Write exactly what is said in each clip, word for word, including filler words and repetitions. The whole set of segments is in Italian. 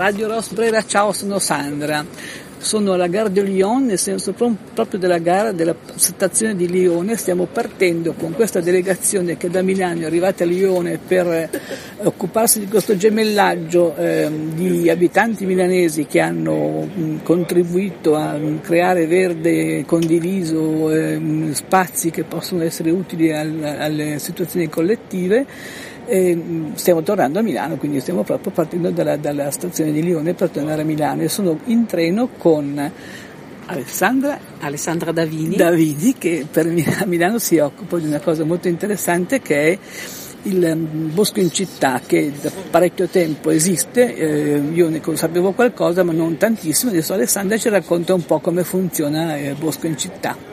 Radio Ross Brera, ciao, sono Sandra. Sono alla Gare de Lyon, nel senso proprio della gara della stazione di Lione. Stiamo partendo con questa delegazione che da Milano è arrivata a Lione per occuparsi di questo gemellaggio eh, di abitanti milanesi che hanno mh, contribuito a mh, creare verde condiviso, eh, spazi che possono essere utili al, alle situazioni collettive. E stiamo tornando a Milano, quindi stiamo proprio partendo dalla, dalla stazione di Lione per tornare a Milano e sono in treno con Alessandra, Alessandra Davini. Davini che per a Milano si occupa di una cosa molto interessante che è il bosco in città, che da parecchio tempo esiste. Eh, io ne sapevo qualcosa ma non tantissimo. Adesso Alessandra ci racconta un po' come funziona il bosco in città.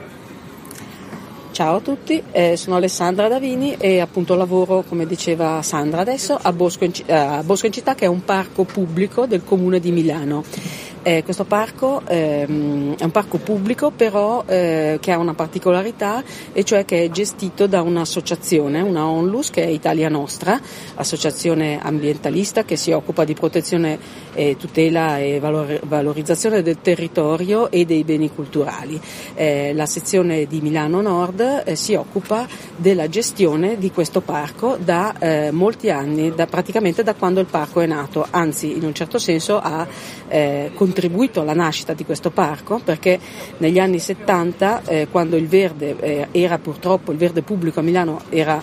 Ciao a tutti, eh, sono Alessandra Davini e appunto lavoro, come diceva Sandra adesso, a Bosco in, a Bosco in Città, che è un parco pubblico del Comune di Milano. Eh, questo parco ehm, è un parco pubblico però eh, che ha una particolarità, e cioè che è gestito da un'associazione, una ONLUS, che è Italia Nostra, associazione ambientalista che si occupa di protezione, eh, tutela e valor- valorizzazione del territorio e dei beni culturali. Eh, la sezione di Milano Nord eh, si occupa della gestione di questo parco da eh, molti anni, da, praticamente da quando il parco è nato, anzi in un certo senso ha eh, contribuito alla nascita di questo parco, perché negli anni settanta, eh, quando il verde eh, era purtroppo, il verde pubblico a Milano era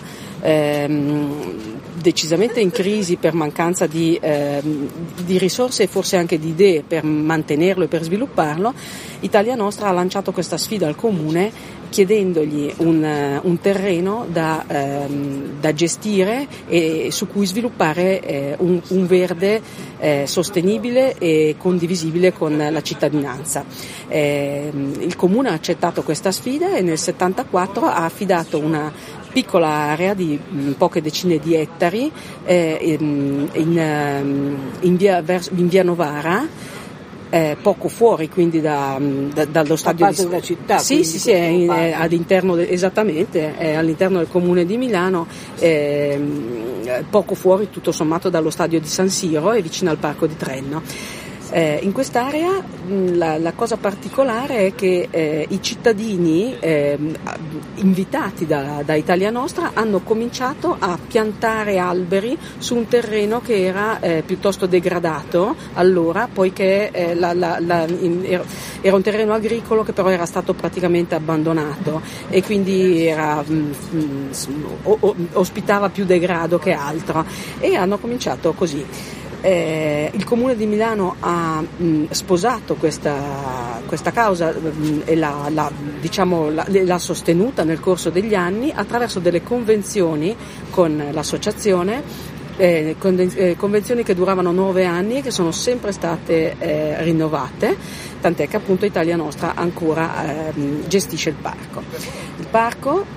ehm, decisamente in crisi per mancanza di, ehm, di risorse e forse anche di idee per mantenerlo e per svilupparlo, Italia Nostra ha lanciato questa sfida al Comune chiedendogli un, un terreno da, ehm, da gestire e su cui sviluppare eh, un, un verde eh, sostenibile e condivisibile con la cittadinanza. Eh, il Comune ha accettato questa sfida e nel settantaquattro ha affidato una piccola area di mh, poche decine di ettari eh, in, in, in, via, in via Novara, Eh, poco fuori quindi da, da, dallo stadio di della città. Sì, sì, sì, è, in, è all'interno de, esattamente, è all'interno del Comune di Milano, eh, poco fuori tutto sommato dallo stadio di San Siro e vicino al Parco di Trenno. Eh, in quest'area mh, la, la cosa particolare è che eh, i cittadini eh, invitati da, da Italia Nostra hanno cominciato a piantare alberi su un terreno che era eh, piuttosto degradato allora, poiché eh, la, la, la, in, era un terreno agricolo che però era stato praticamente abbandonato e quindi era, mh, mh, o, o, ospitava più degrado che altro, e hanno cominciato così. Eh, il Comune di Milano ha mh, sposato questa, questa causa mh, e l'ha, l'ha, diciamo, l'ha, l'ha sostenuta nel corso degli anni attraverso delle convenzioni con l'associazione, eh, conven- eh, convenzioni che duravano nove anni e che sono sempre state eh, rinnovate, tant'è che appunto Italia Nostra ancora eh, gestisce il parco. Il parco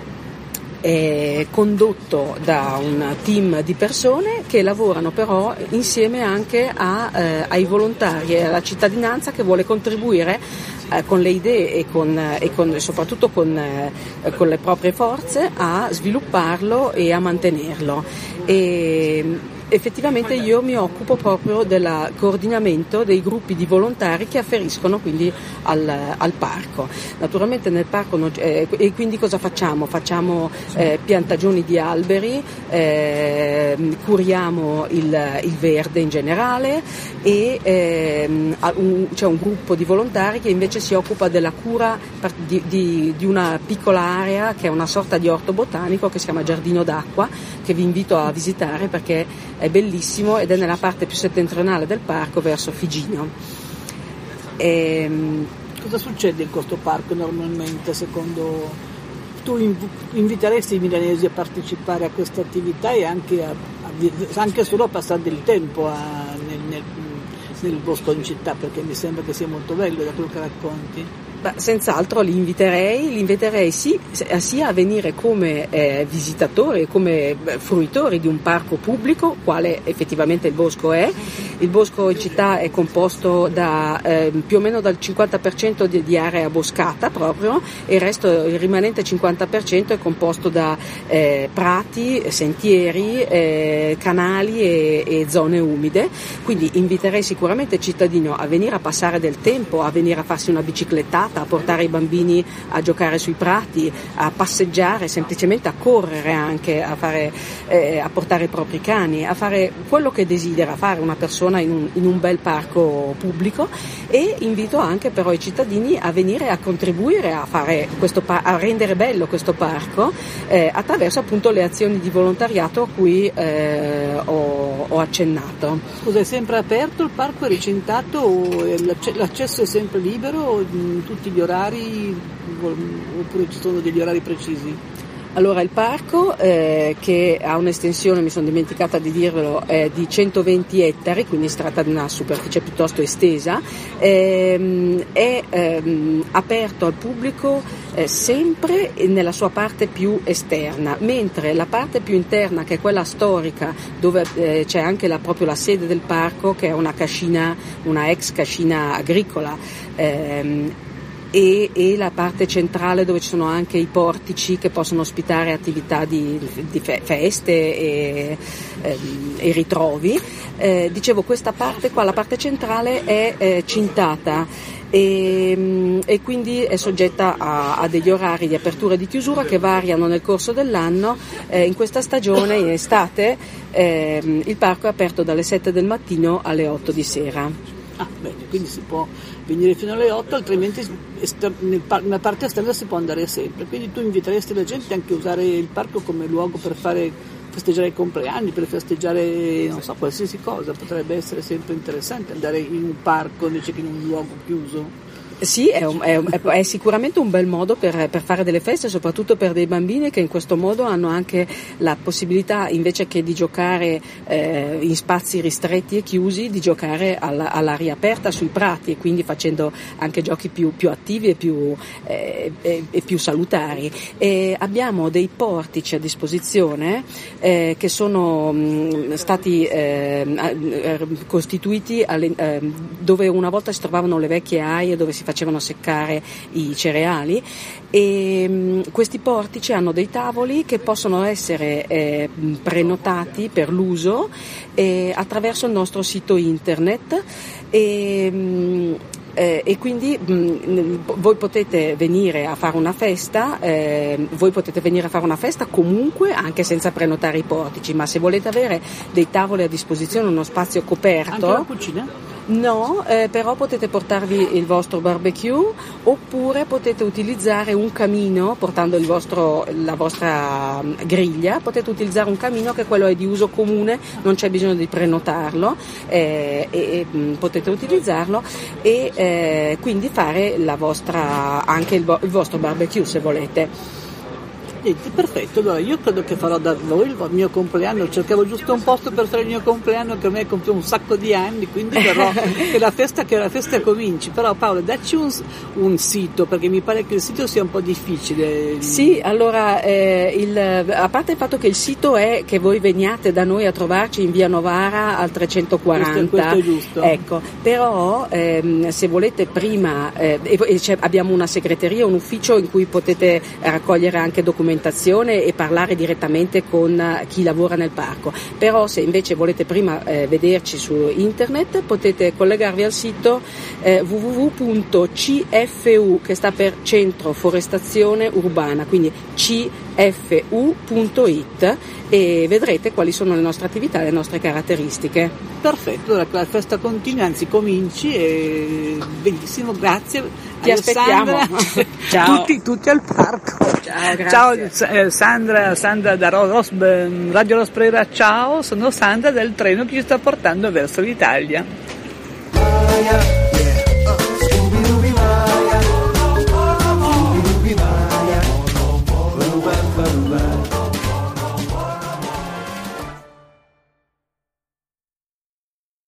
è condotto da un team di persone che lavorano però insieme anche a, eh, ai volontari e alla cittadinanza che vuole contribuire eh, con le idee e, con, e con, soprattutto con, eh, con le proprie forze a svilupparlo e a mantenerlo. E, effettivamente io mi occupo proprio del coordinamento dei gruppi di volontari che afferiscono quindi al, al parco. Naturalmente nel parco non, eh, e quindi cosa facciamo? Facciamo eh, piantagioni di alberi, eh, curiamo il, il verde in generale e eh, un, c'è un gruppo di volontari che invece si occupa della cura di, di, di una piccola area che è una sorta di orto botanico che si chiama Giardino d'Acqua, che vi invito a visitare perché è bellissimo ed è nella parte più settentrionale del parco verso Figino. E, cosa succede in questo parco normalmente secondo tu? Inviteresti i milanesi a partecipare a questa attività e anche, a, a, anche solo a passare del tempo a, nel, nel, nel bosco in città, perché mi sembra che sia molto bello da quello che racconti. Beh, senz'altro li inviterei, li inviterei sì, sia a venire come eh, visitatori, come fruitori di un parco pubblico, quale effettivamente il bosco è. Il bosco in città è composto da eh, più o meno dal cinquanta per cento di, di area boscata proprio, e il resto, il rimanente cinquanta per cento è composto da eh, prati, sentieri, eh, canali e, e zone umide. Quindi inviterei sicuramente il cittadino a venire a passare del tempo, a venire a farsi una biciclettata, a portare i bambini a giocare sui prati, a passeggiare, semplicemente a correre anche, a, fare, eh, a portare i propri cani, a fare quello che desidera fare una persona in un, in un bel parco pubblico. E invito anche però i cittadini a venire a contribuire a fare questo a rendere bello questo parco eh, attraverso appunto le azioni di volontariato a cui eh, ho, ho accennato. Scusa, è sempre aperto il parco, è recintato o l'accesso è sempre libero in tutti gli orari oppure ci sono degli orari precisi? Allora, il parco eh, che ha un'estensione, mi sono dimenticata di dirvelo, è di centoventi ettari, quindi si tratta di una superficie piuttosto estesa, ehm, è ehm, aperto al pubblico eh, sempre nella sua parte più esterna, mentre la parte più interna, che è quella storica, dove eh, c'è anche la, proprio la sede del parco, che è una cascina, una ex cascina agricola, ehm, E, e la parte centrale dove ci sono anche i portici che possono ospitare attività di, di feste e, e ritrovi. Eh, dicevo, questa parte qua, la parte centrale è eh, cintata e, e quindi è soggetta a, a degli orari di apertura e di chiusura che variano nel corso dell'anno. Eh, in questa stagione, in estate, eh, il parco è aperto dalle sette del mattino alle otto di sera. Ah, bene, quindi si può venire fino alle otto, altrimenti nella parte esterna si può andare sempre. Quindi tu inviteresti la gente anche a usare il parco come luogo per fare festeggiare i compleanni, per festeggiare non so qualsiasi cosa. Potrebbe essere sempre interessante andare in un parco invece che in un luogo chiuso. Sì, è, un, è, è sicuramente un bel modo per, per fare delle feste, soprattutto per dei bambini che in questo modo hanno anche la possibilità, invece che di giocare eh, in spazi ristretti e chiusi, di giocare alla, all'aria aperta sui prati, e quindi facendo anche giochi più, più attivi e più, eh, e, e più salutari. E abbiamo dei portici a disposizione eh, che sono mh, stati eh, costituiti alle, eh, dove una volta si trovavano le vecchie aie dove si facevano seccare i cereali, e mh, questi portici hanno dei tavoli che possono essere eh, prenotati per l'uso eh, attraverso il nostro sito internet, e mh, Eh, e quindi mh, voi potete venire a fare una festa, eh, voi potete venire a fare una festa comunque anche senza prenotare i portici, ma se volete avere dei tavoli a disposizione, uno spazio coperto. Anche la cucina? No, eh, però potete portarvi il vostro barbecue, oppure potete utilizzare un camino, portando il vostro, la vostra griglia, potete utilizzare un camino che quello è di uso comune, non c'è bisogno di prenotarlo, eh, e, e potete utilizzarlo e eh, quindi fare la vostra, anche il, vo- il vostro barbecue se volete. Perfetto, allora io credo che farò da voi il mio compleanno, cercavo giusto un posto per fare il mio compleanno che ormai compie un sacco di anni, quindi verrò che la festa, che la festa cominci. Però Paolo, dacci un, un sito, perché mi pare che il sito sia un po' difficile. Sì, allora eh, il, a parte il fatto che il sito è che voi veniate da noi a trovarci in via Novara al trecentoquaranta, questo, questo è giusto. Ecco, però ehm, se volete prima eh, e, e abbiamo una segreteria, un ufficio in cui potete raccogliere anche documentazione e parlare direttamente con chi lavora nel parco. Però se invece volete prima eh, vederci su internet, potete collegarvi al sito eh, w w w punto c f u, che sta per Centro Forestazione Urbana, quindi c f u punto i t, e vedrete quali sono le nostre attività e le nostre caratteristiche. Perfetto, allora la festa continua, anzi cominci, e benissimo, grazie. Ti aspettiamo. Ciao. Tutti, tutti al parco. Ciao, grazie. Ciao Sandra, Sandra da Ros, Radio Rosprera, ciao, sono Sandra del treno che ci sta portando verso l'Italia.